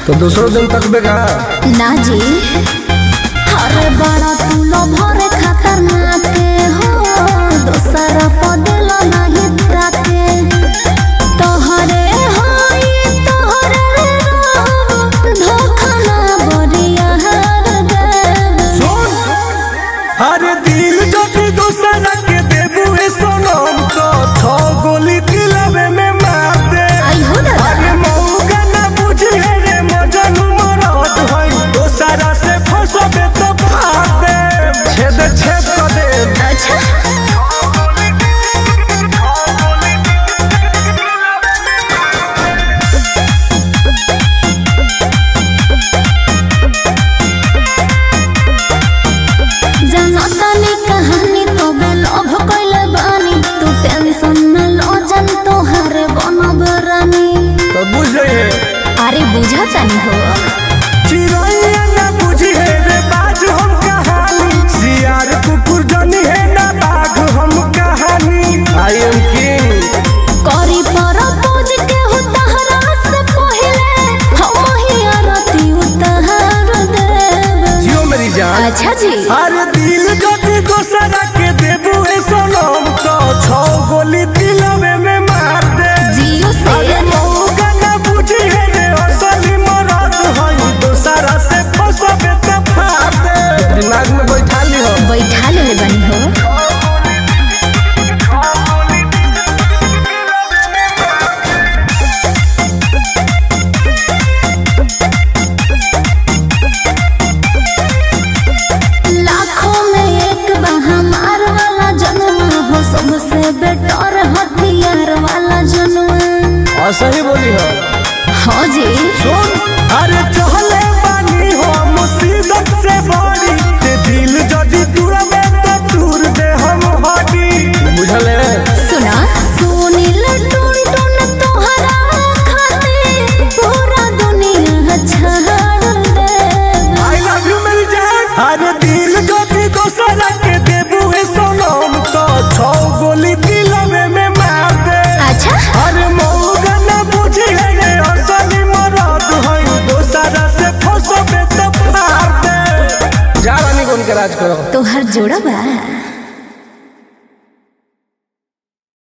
तो दूसरो दिन तक बेगा ना जी। अरे बड़ा तू लो भरे खतरनाक हो, दूसरा पदल नहीं ताके। तोहरे हाय तोहरे राम, धोखा ना बरिया हर देव। सुन अरे दिल जो दूसरा के देबू ए सोनम तो 6 गोली दिलवे में मार दे। अरे मौका ना बुझी है रे मजनू मरद है, दूसरा से फंसबे तो फाड़ दे, छेद छेद कर दे। अच्छा कहानी तो बेलभ कइले बानी, तू टेंशन न लो जन तोहर बनब रानी। तो बुझ जाइए अरे बुझा तनी हो चिड़ैया ना बुझी है रे बाज हम कहानी, सियार कुकुर जनी है ना बाघ हम कहानी। आई एम किंग करी पर पूज के हो तहरा से पहले, हम ही आरती उतार देव। जियो मेरी जान। अच्छा जी। अरे दिल जो दूसरा के देबू ए सोनम तो 6 गोली दिलवे में मार दे। जियो से अरे मौका ना बुझी है रे असली मरद है, दूसरा से फंसबे तो फाड़ दे। दिमाग में बैठा ली हो, बैठा ले बनी हो। सबसे बेटर हथियार वाला जनुआ। सही बोली हो। हाँ जी। सुन अरे चहले बानी हो मुसीबत से बड़ी, ते दिल जदी तुरबे तो टूर दे हम हडी। बुझले सुना सुनील टुन टुन तोहरा खातिर पूरा दुनिया छाड़ दे। आई लव यू मेरी जान। अरे दिल जदी दूसरा के देबू ए सोनम तो 6 गोली दिलवे में मार दे। अच्छा अरे मौका ना बुझी है रे असली मरद है, दूसरा से फंसबे तो फाड़ दे। जा रानी कोन के राज करो। तोहर जोड़ा बा।